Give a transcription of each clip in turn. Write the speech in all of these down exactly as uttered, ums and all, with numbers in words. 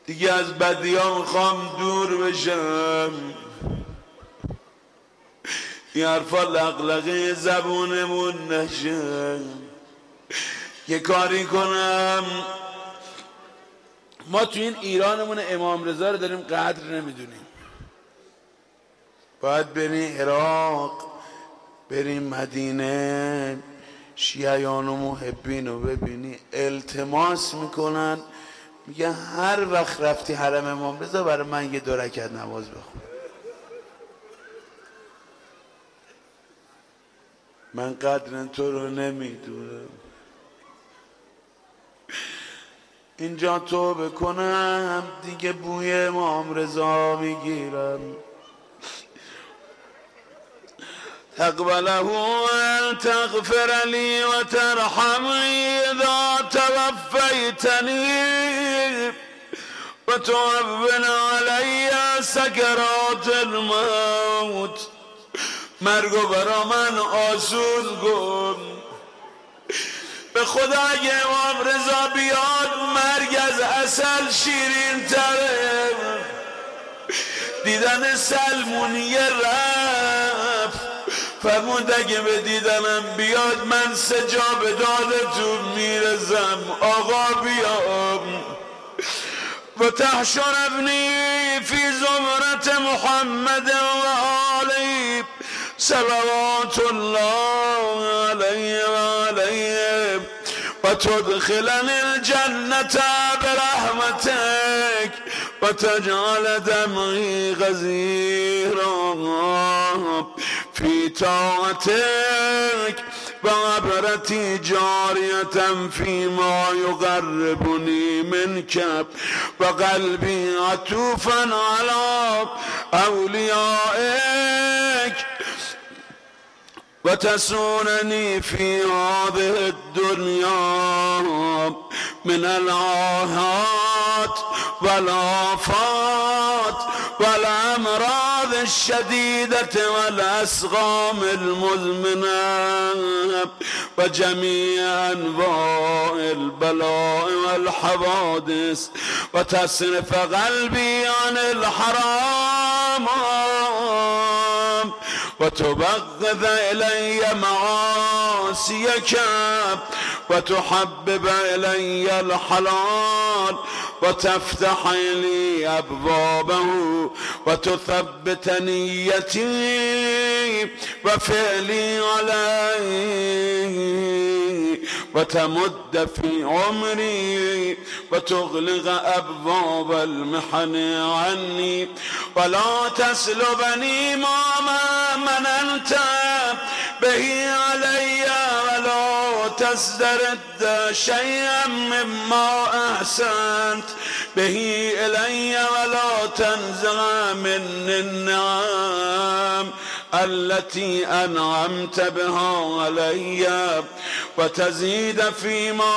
دیگه از بدیام میخوام دور بشم. این حرفا لقلقه زبونمون نشه. یه کاری کنم. ما تو این ایرانمون امام رضا رو داریم قدر نمیدونیم. باید بریم عراق، بریم مدینه، شیعیان و محبین رو ببینی التماس میکنن، میگن هر وقت رفتی حرم امام رضا برای من یه دو رکعت نماز بخون. من قدر تو رو نمیدونم. اینجا توبه کنم دیگه بوی امام رضا میگیرم. تقبله ان تغفر لي وترحمني اذا توفيتني وتهون علي سكرات الموت. مرگو برا من آسون کن. به خدا اگه امام رضا بیاد مرگ از عسل شیرین تره. دیدن سلمونیه رفت، فرمود اگه به دیدنم بیاد من سجا به دادتون میرزم. آقا بیام و تحشرنی فی زمرت محمد و آله صلوات الله علیه و علیه و تدخلنی الجنة برحمتک و تجعل دمعی غزیرا فی طاعتک و عبرتی جاریة فیما یقربنی منک و قلبی عطوفا علی اولیائک و تسوننی فی هذه الدنیا من الآهات والآفات والأمراض الشديدة والأسقام المزمنة وجميع أنواع البلاء والحوادث وتصرف قلبي عن الحرام وتبغض إلي معاصيك وتحبب إلي الحلال وتفتح لي أبوابه وتثبت نيتي وفعلي عليه وتمد في عمري وتغلق أبواب المحن عني ولا تسلبني ما مننت به علي ولا تسترد شيئا مما أحسنت به إلي ولا تنزع مني النعم التي أنعمت بها علي وتزيد فيما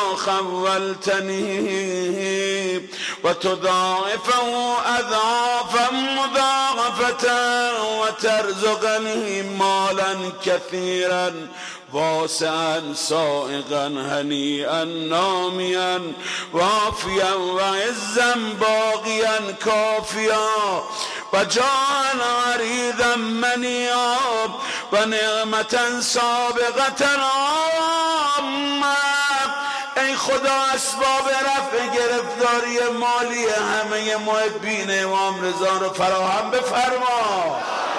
خولتني وتضاعفه أضعافا مضاعفة وترزقني مالا كثيرا واسعا سائغا هنيئا ناميا وافيا وعزا باقيا كافيا وجاء عريضا منيعا ونعمة سابقة عامة. ای خدا اسباب رفع گرفتاری مالی همه محبین امام رضا رو فراهم بفرما.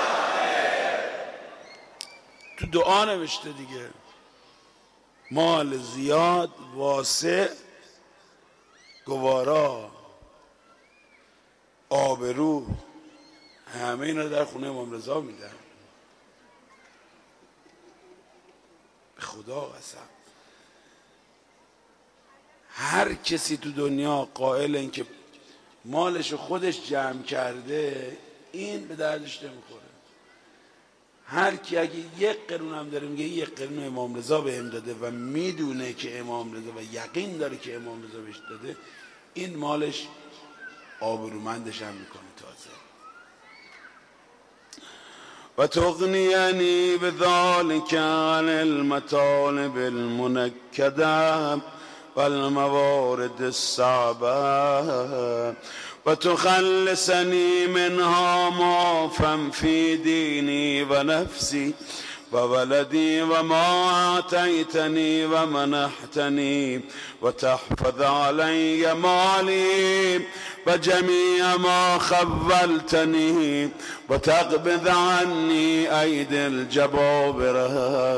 تو دعا نوشته دیگه، مال زیاد واسع گوارا آبرو همه اینا در خونه امام رضا میدن. به خدا قسم هر کسی تو دنیا قائل این که مالشو خودش جمع کرده این به دردش نمیخوره. هر کی اگه یک قرون هم داره میگه یک قرون امام رضا بهم داده و میدونه که امام رضا و یقین داره که امام رضا بهش داده، این مالش آبرومندش هم میکنه. تازه و تغنینی بذلک عن المطالب المنکده والموارد الصعبة وتخلصني منها معافا في ديني ونفسي وولدي وما أعطيتني ومنحتني وتحفظ علي مالي وجميع ما خولتني وتقبض عني أيدي الجبابرة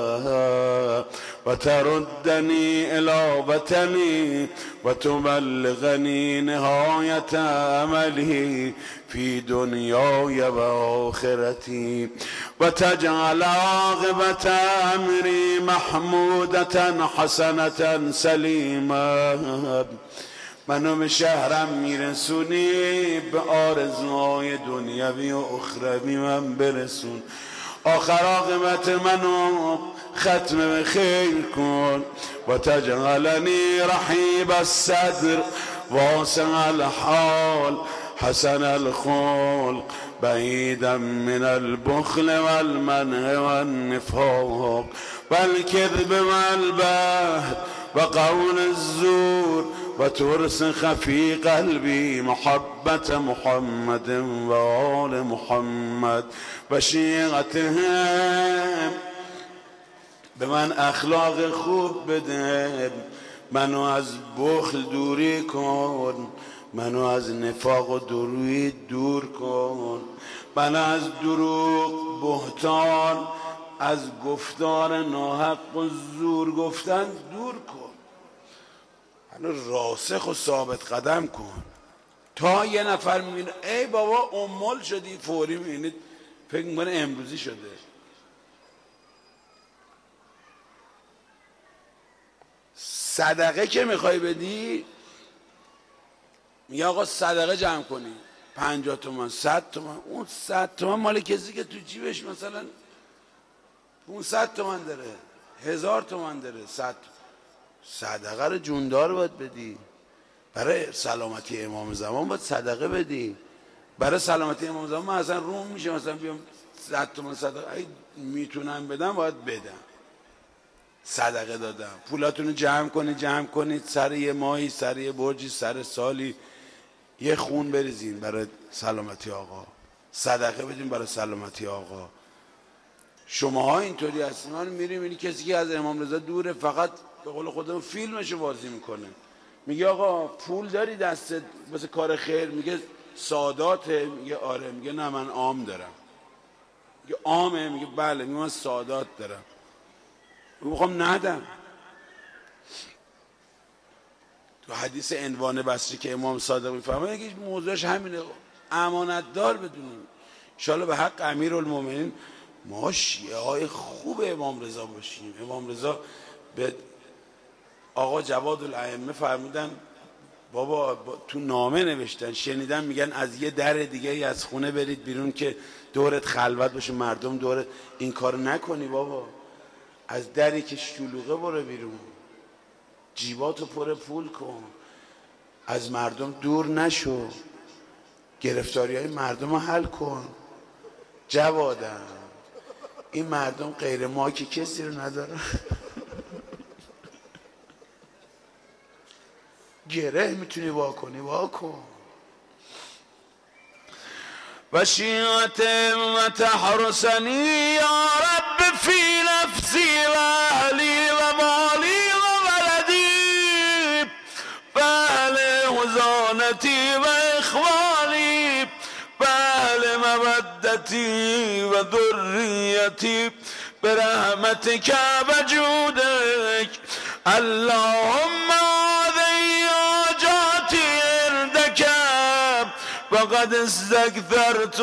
وتردني إلى وطني وتبلغني نهاية أملي في دنياي وآخرتي وتجعل عاقبة أمري محمودة حسنة سلیمة. منو به شهرم میرسونی، به آرزوهای دنیوی و اخروی من برسون. آخر عاقبت منو ختم به خیر کن و تجعلنی رحیب الصدر واسع الحال حسن الخلق بعیدا من البخل والمنع والنفاق والكذب والبهت وقول الزور وترسخ في قلبي محبة محمد وآل محمد و شیعتهم. به من اخلاق خوب بده، منو از بخل دوری کن، منو از نفاق و درویی دور کن، منو از دروغ، بهتان، از گفتار ناحق و زور گفتن دور کن. منو راسخ و ثابت قدم کن. تا یه نفر میبینه ای بابا امول شدی، فوری میبینید فکر میکنه امروزی شده. صدقه که میخوای بدی میگه آقا صدقه جمع کنی، پنجاه تومن، صد تومن. اون صد تومن مال کسی که تو جیبش مثلا پونصد تومن داره، هزار تومن داره. صد صدقه رو جوندار باید بدی. برای سلامتی امام زمان باید صدقه بدی. برای سلامتی امام زمان من اصلا روم میشه مثلا بیام صد تومن صدقه ای میتونم بدم باید بدم. صدقه دادم. پولاتون رو جمع کنید جمع کنید سر یه ماهی، سر یه برجی، سر سالی یه خون بریزین برای سلامتی آقا. صدقه بدین برای سلامتی آقا. شماها اینطوری هستین. من میریم این کسی که از امام رضا دوره فقط به قول خودمون فیلمشو بازی میکنه. میگه آقا پول داری دستت واسه کار خیر؟ میگه ساداته. میگه آره. میگه نه من عام دارم. میگه عامه؟ میگه بله. میگه من سادات دارم. میخوام ندم. تو حدیث عنوان بصری که امام صادق میفهمه یکی موضوعش همینه، امانت دار بدونیم. انشاءالله به حق امیرالمومنین ما شیعه های خوب امام رضا باشیم. امام رضا به آقا جواد الائمه فرمودن، بابا با تو نامه نوشتن، شنیدن میگن از یه در دیگه از خونه برید بیرون که دورت خلوت باشه، مردم دورت. این کار نکنی بابا. از دری که شلوغه برو بیرون، جیباتو پر پول کن، از مردم دور نشو، گرفتاری های مردم رو حل کن. جوادم این مردم غیر ما که کسی رو نداره. گره میتونی واکنی واکن. و شیعت و تحرسنی یا رب فی نفسی و اهلی و مالی و ولدی و اهل حزانتی و اخوانی و اهل مودتی و ذریتی برحمتک و جودک. اللهم وقد استكثرت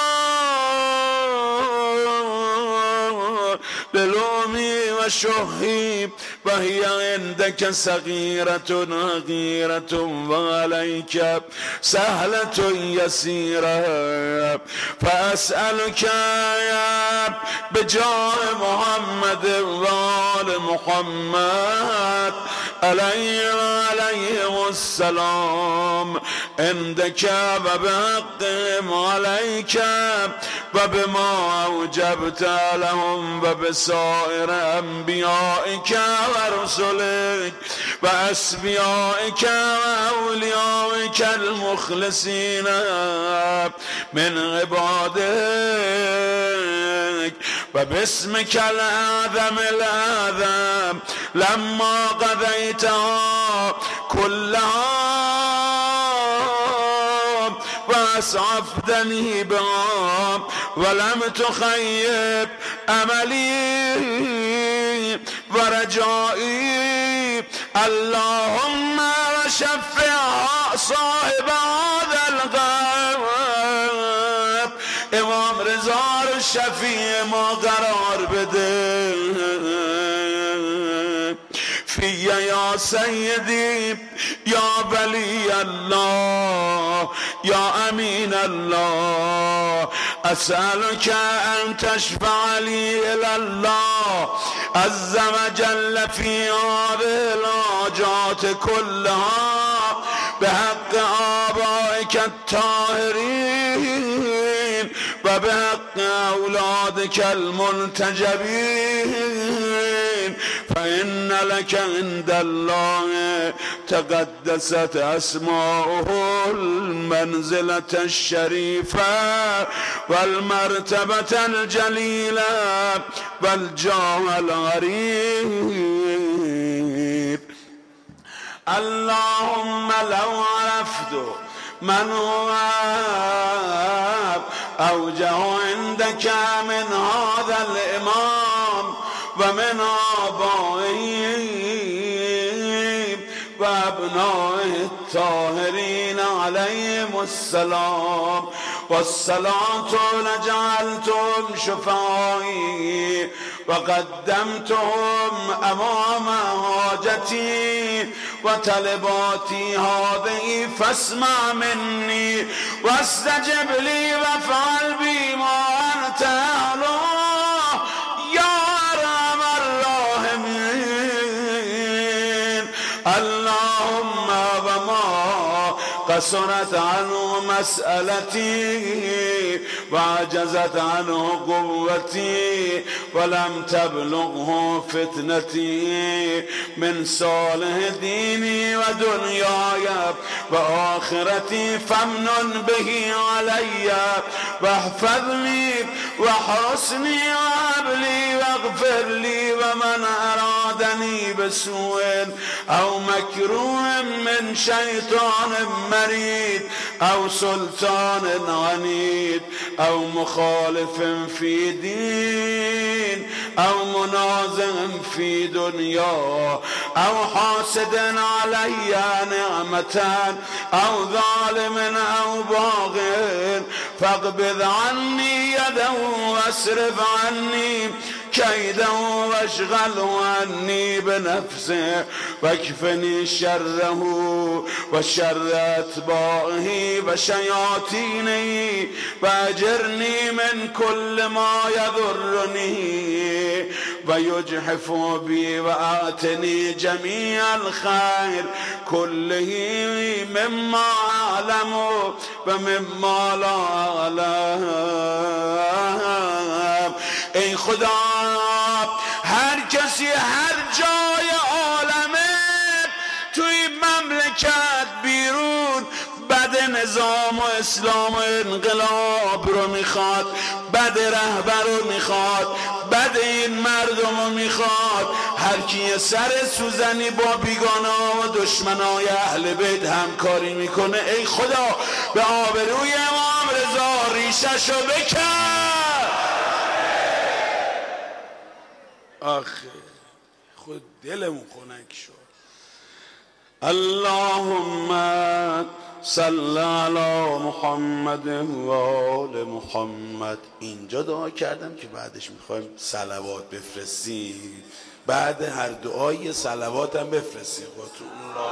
للومي وشحي وهي عندك صغيرة غيرة وعليك سهلة يسيرة. فأسألك يا بجاه محمد وآل محمد عليه وعليه السلام عندك وبحقهم عليك وبما أوجبت لهم وبسائر أنبيائك ورسلك و اصفیائک و اولیائک المخلصین من عبادک و باسمک الاعظم الاعظم لما قضیتها كلها واسعفتني بها ولم تخيب املي ورجائي اللهم وشفع صاحب هذا الغيب امام رضا رو شفیع ما قرار بده فیا یا سیدی یا ولی الله یا امین الله اسألك ان تشفع لي الى الله عز وجل في هذه الحاجات كلها بحق آبائك الطاهرين وبحق أولادك المنتجبين فإن لك عند الله تقدست أسماؤه المنزلة الشريفة والمرتبة الجليلة والجاه الغريب اللهم لو عرفت من هو أوجه عندك من هذا الإمام ومن آبائه وأبنائه الطاهرين عليهم السلام والصلاة لجعلتهم شفعائي وقدمتهم أمام حاجتي وطلباتي هذه فاسمع مني واستجب لي وافعل بي ما أنت أهله يا أرحم الراحمين اللهم وما قصرت عنه مسألتي وعجزت عنه قوتي ولم تبلغه فتنتي من صالح ديني ودنياي وآخرتي فامنن به علي واحفظني واحرسني وهب لي واغفر لي ومن أرادني بسوء أو مكروه من شيطان مريد أو سلطان عنيد أو مخالف في دين أو منازع في دنيا أو حاسد علي نعمة أو ظالم أو باغ فاقبض عني يده واصرف عني كيدا واشغله عني بنفسه واكفني شره وشر أتباعه وشياطينه واجرني من كل ما يضرني ويجحف بي وآتني جميع الخير كله مما أعلم ومما لا أعلم ای خدا هر کسی هر جای عالمه توی مملکت بیرون بد نظام و اسلام و انقلاب رو میخواد بد رهبر رو میخواد بد این مردم رو میخواد هر کی سر سوزنی با بیگانه و دشمنای اهل بیت همکاری میکنه ای خدا به آبروی امام رضا ریشش رو بکن آخه خود دلمون خنک شد اللهم صل علی محمد و آل محمد اینجا دعا کردم که بعدش میخوایم صلوات بفرستیم بعد هر دعای صلوات هم بفرستیم خودتون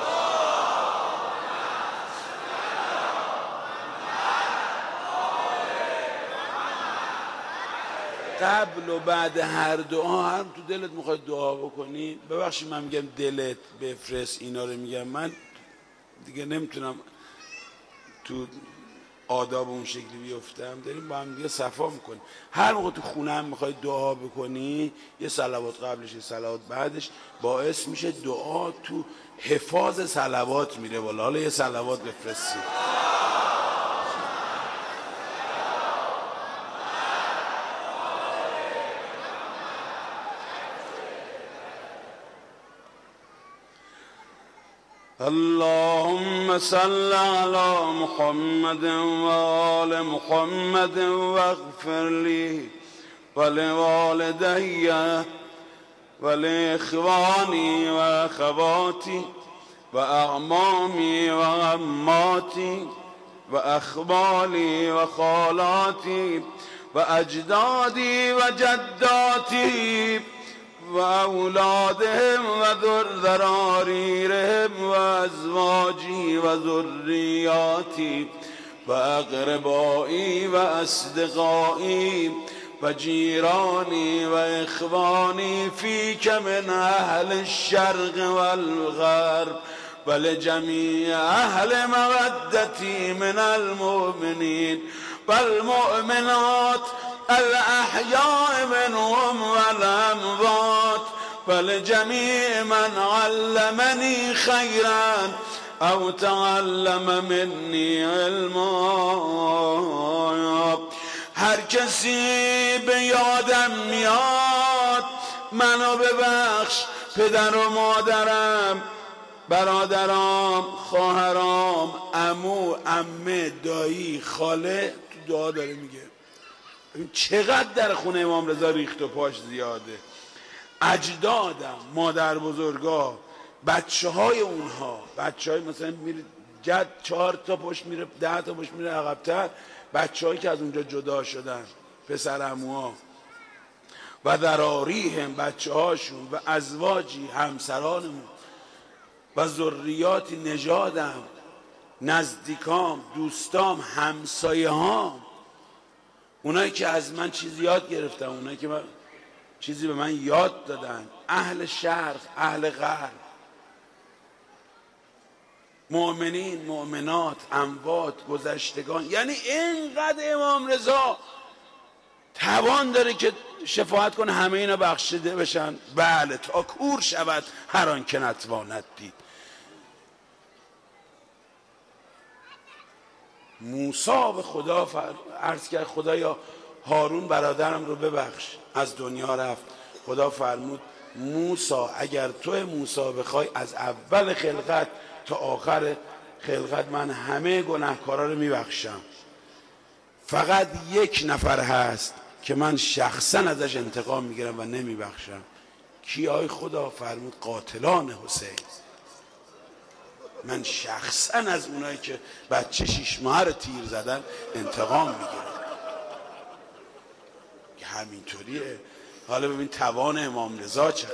قبل و بعد هر دعا هم تو دلت میخواد دعا بکنی ببخشید من میگم دلت بفرست اینا رو میگم من دیگه نمیتونم تو آداب اون شکلی بیفتم، داریم با هم دیگه صفا میکنیم. هر موقع تو خونه هم میخوای دعا بکنی، یه صلوات قبلش یه صلوات بعدش، باعث میشه دعا تو حفاظ صلوات میره بالا. حالا یه صلوات بفرستید. اللهم صل على محمد وآل محمد واغفر لي ولوالدي ولإخواني وأخواتي وأعمامي وعماتي وأخوالي وخالاتي وأجدادي وجداتي وأولادهم وذراريرهم وأزواجي وذرياتي وأقربائي وأصدقائي وجيراني وإخواني فيك من أهل الشرق والغرب ولجميع أهل مودتي من المؤمنين والمؤمنات الأحياء منهم والأموات ولجميع من علمني خيرا أو تعلم مني علما. هر کسی به یادم میاد منو ببخش، پدر و مادرم، برادرام، خواهرام، عمو، عمه، دایی، خاله، تو دعا داره میگه. چقدر در خونه امام رضا ریخت و پاش زیاده. اجدادم، مادر بزرگا، بچه های اونها، بچه های مثلا میره جد چهار تا پشت میره، ده تا پشت میره عقب‌تر، بچه هایی که از اونجا جدا شدن، پسر عموها و ذراریهم، بچه هاشون و ازواجی، همسرانمون و ذریاتی، نژادم، نزدیکام، دوستام، همسایه هام، اونایی که از من چیزی یاد گرفتن، اونایی که من چیزی به من یاد دادن، اهل شرق، اهل غرب، مؤمنین، مؤمنات، اموات، گذشتگان. یعنی اینقدر امام رضا توان داره که شفاعت کنه همه اینا بخشیده بشن. بله، تا کور شود هر آن که نتواند دید. موسی به خدا عرض کرد خدایا هارون برادرم رو ببخش، از دنیا رفت. خدا فرمود موسی اگر تو موسی بخوای از اول خلقت تا آخر خلقت من همه گناهکارا رو میبخشم، فقط یک نفر هست که من شخصا ازش انتقام میگیرم و نمیبخشم. کی؟ آی خدا؟ فرمود قاتلان حسین. من شخصا از اونایی که بچه شیش ماه رو تیر زدن انتقام میگیرم. که همینطوریه. حالا ببین توان امام رضا چقدر.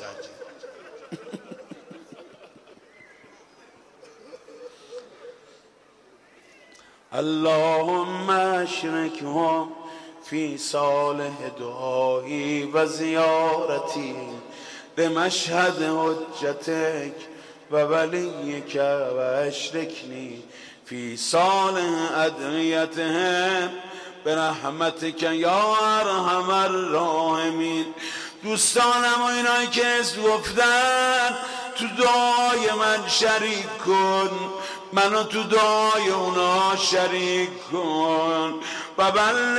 اللهم اشرکهم فی صالح دعایی و زیارتی بمشهد حجتک و ولیک و اشرکنی فی صالح ادعیتهم برحمتک یا ارحم الراحمین. دوستانم و اینایی که اسم گفتن تو دعای من شریک کن، منو تو دعای اونا شریک کن. و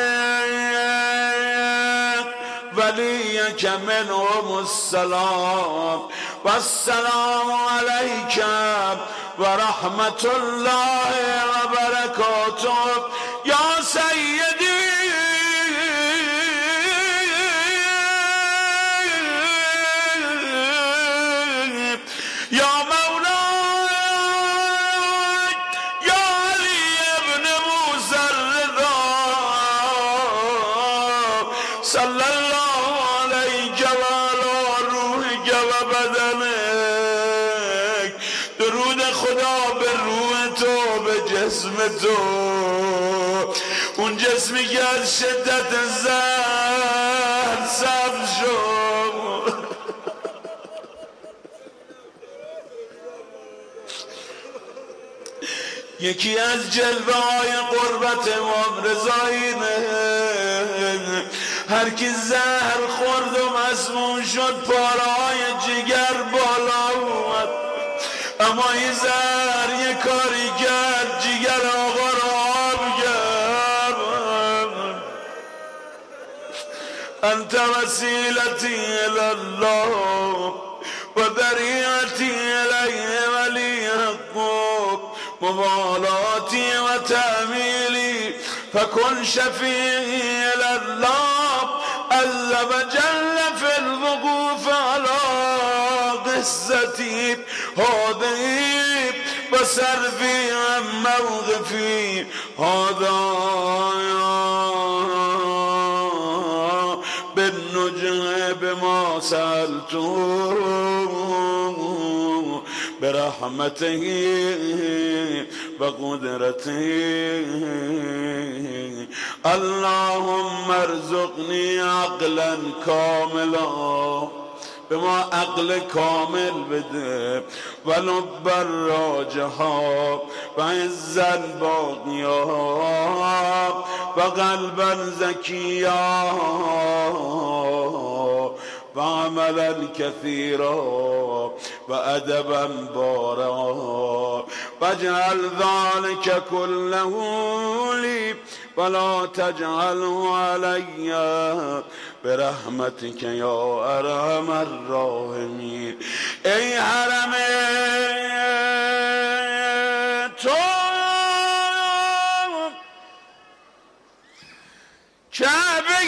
بلغ ولیک منهم السلام و السلام علیک و رحمت الله و برکاته یا سیدی یا مولا یا علی ابن موسی الرضا صلی الله علیک و علی روحک و بدنک. درود خدا به روح تو، به جسم تو، اون جسمی که از شدت زهر سبز شد. یکی از جلوه های قربت امام رضا اینه هر کی زهر خورد و مسموم شد پاره‌های جگر بالا اومد، اما این زهر یه کاری کرد جگر آقا را آب کرد. انت وسیلتی الالله و ذریعتی الیه ولی حقک موالاتی و تعمیلی فکن شفیعی الالله عز و جل فی الوقوف علی قصتی هذه و صرفی عن موقفی هذا بالنجح بما سألته برحمته و قدرته. اللهم ارزقنی عقلا کاملا، به ما عقل کامل بده و لب الراجحا و عز الباقیا و قلبا زکیا و عملا کثیرا و ادبا بارا و اجعل ذلك كله لی ولا تجعله علی برحمتك یا ارحم الراحمین. ای حرم تو کعبه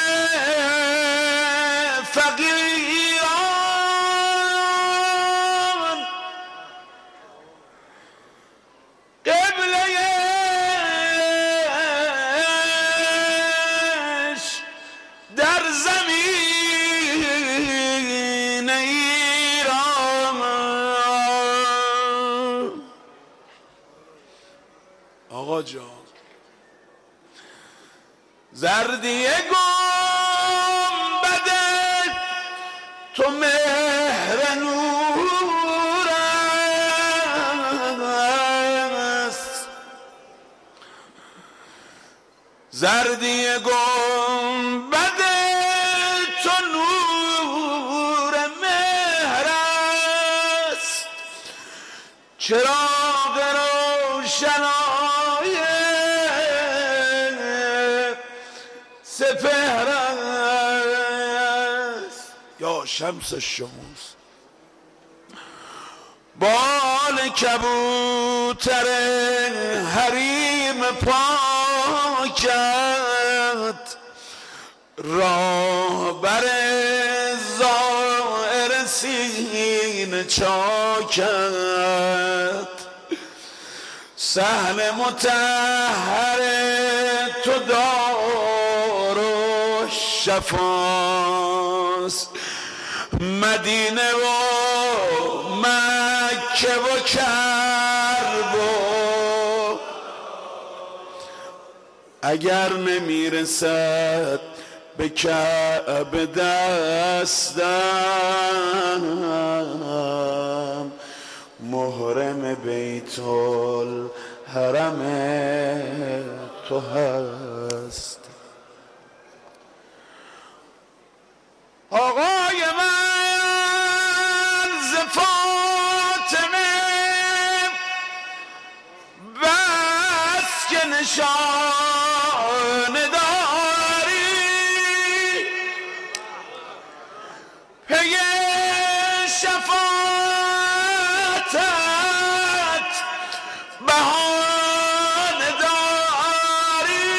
فقیران قبلهش در زمین ایران. آقا جان زردی گنبد تو مهر نور است، زردی گنبد تو نور مهر است، چراغ روشنای سپهر است یا شمس الشموس. بال کبوتر حریم پاکت راه بر زائر سین چاکت، صحن مطهر تو دار و شفاست، مدینه و مکه و کرب و اگر نمیرسد به کعبه دستم محرم بیت الحرم تو هست. آقای من ز فاطمه بس که نشانه داری، پی شفاعتت بهانه داری،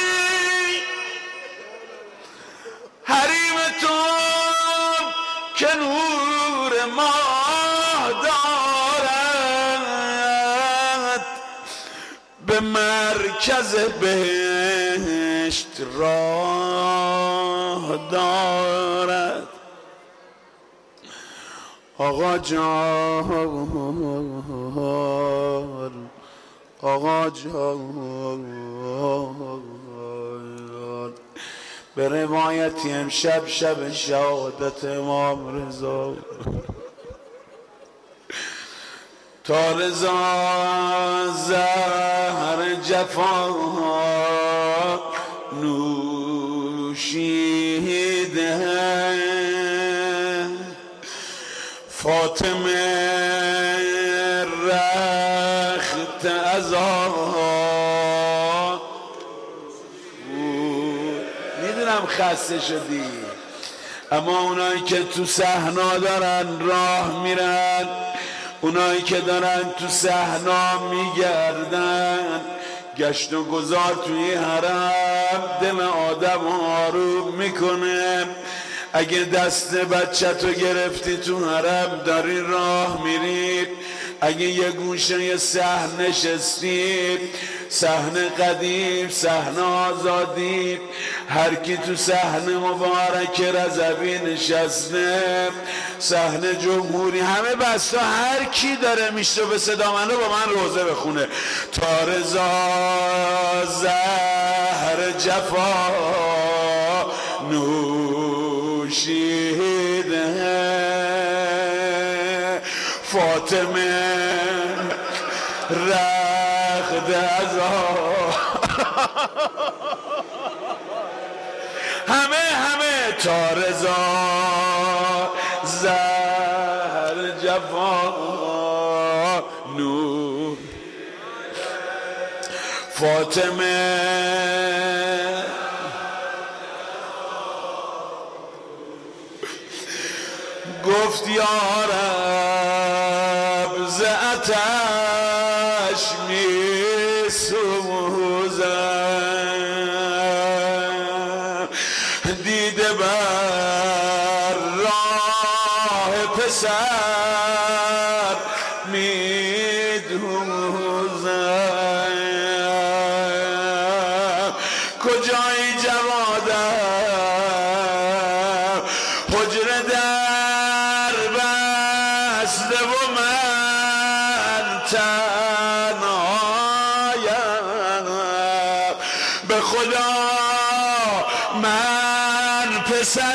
حریم تو که نور ماه دارد، به مرکز بهشت راه دارد. آقا جان آقا جان به روایتی امشب شب شهادت امام رضا تا رضا زهر جفا نوشیده فاطمه رخت ازا. میدونم خسته شدی، اما اونایی که تو صحنا دارن راه میرن، اونایی که دارن تو صحنا میگردن، گشت و گذار توی حرم دل آدم آروم میکنه. اگه دست بچه تو گرفتی تو حرم داری راه میری، اگه یه گوشه صحن نشستی، صحن قدیم، صحن آزادی، هر کی تو صحن مبارک رضوی نشسته، صحن جمهوری، همه بسته، هر کی داره میشه به صدا منو با من روزه بخونه. تا رضا زهر جفا نوشیده فاطمه رخت ازا. همه همه تا رضا زهر جفا نور فاطمه گفت یا رب ز آتش می سوزم، دیده بر راه پسر می دوزم، کجای جوادم حجره در بسته و من تنهایم، به خدا من پسر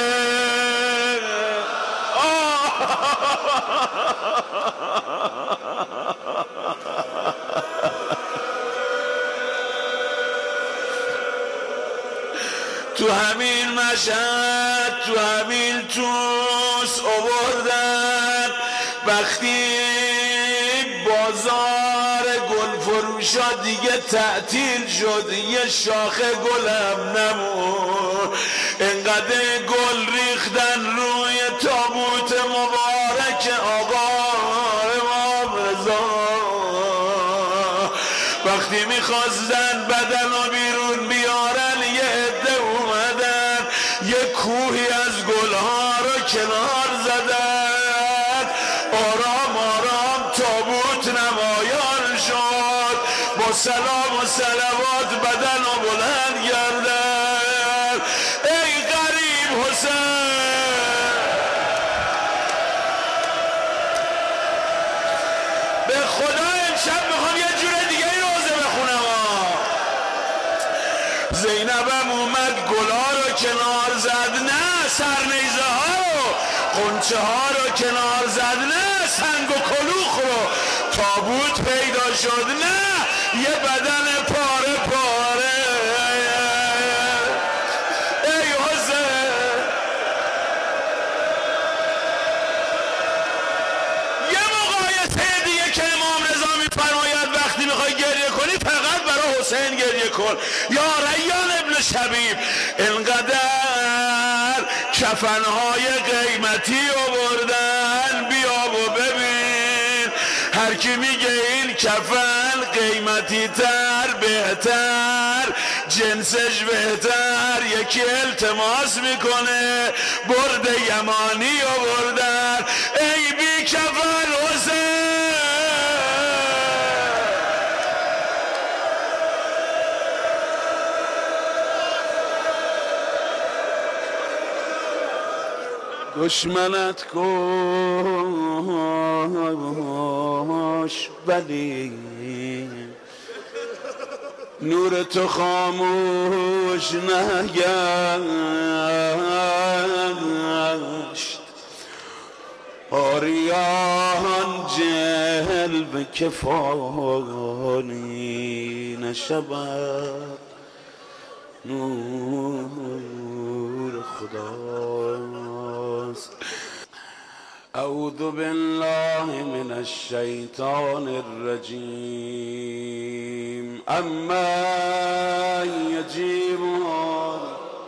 تو همین مشهد، تو همین توس آوردن، وقتی بازار گل فروشا دیگه تعطیل شد، یه شاخه گلم نمون، انقدر گل ریختن روی تابوت مبارک آقا امام رضا، وقتی میخواستن بدن و بیرون بیارن یه عده اومدن یه کوهی از گلها رو کنار زدن، آرام آرام تابوت نمایان شد، با سلام و صلوات بدن و بلند گردن. ای غریب حسین، به خدا امشب میخوام یه جور دیگه ای روزه بخونم. زینبم اومد گلا رو کنار زد، نه سرنیزه ها رو، قنچه ها رو کنار زد، نه سنگ و کلوخ رو، تابوت پیدا شد، نه یه بدن پاره پاره. ای حسین، یه مقایسه دیگه که امام رضا میفرماید وقتی میخوای گریه کنی فقط برای حسین گریه کن. یا ریان ابن شبیب، انقدر کفنهای قیمتی آوردن، بیا و ببین، هر کی میگه این کفن قیمتی تر بهتر جنسش بهتر، یکی التماس میکنه برد یمانی آوردن. ای بی کفن حسین، دشمنت کش ولی نور تو خاموش نگشت، آریان جه به کفانی نشود نور خداست. اعوذ بالله من الشیطان الرجیم. اما یجیبون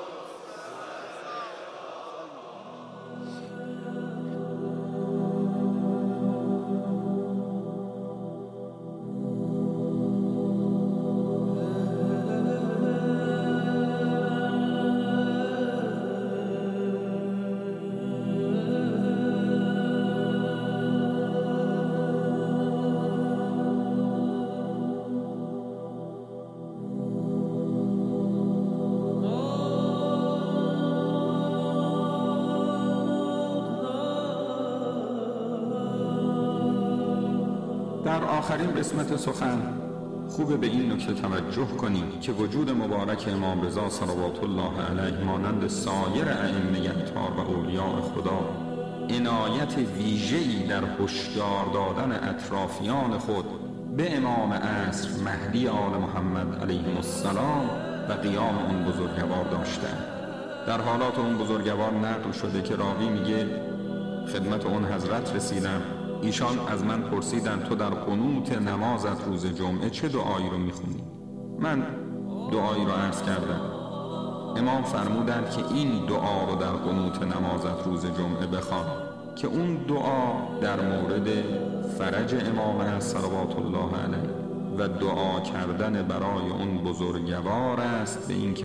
در آخرین قسمت سخن خوبه به این نکته توجه کنیم که وجود مبارک امام رضا صلوات الله علیه مانند سایر ائمه اطهار و اولیاء خدا عنایت ویژه‌ای در هشدار دادن اطرافیان خود به امام عصر مهدی آل محمد علیه السلام و قیام اون بزرگوار داشتند. در حالات اون بزرگوار نقل شده که راوی میگه خدمت اون حضرت رسیدم، ایشان از من پرسیدند تو در قنوت نمازت روز جمعه چه دعایی رو میخونی؟ من دعایی رو عرض کردم. امام فرمودند که این دعا رو در قنوت نمازت روز جمعه بخوان که اون دعا در مورد فرج امام است صلوات الله علیه و دعا کردن برای اون بزرگوار است به این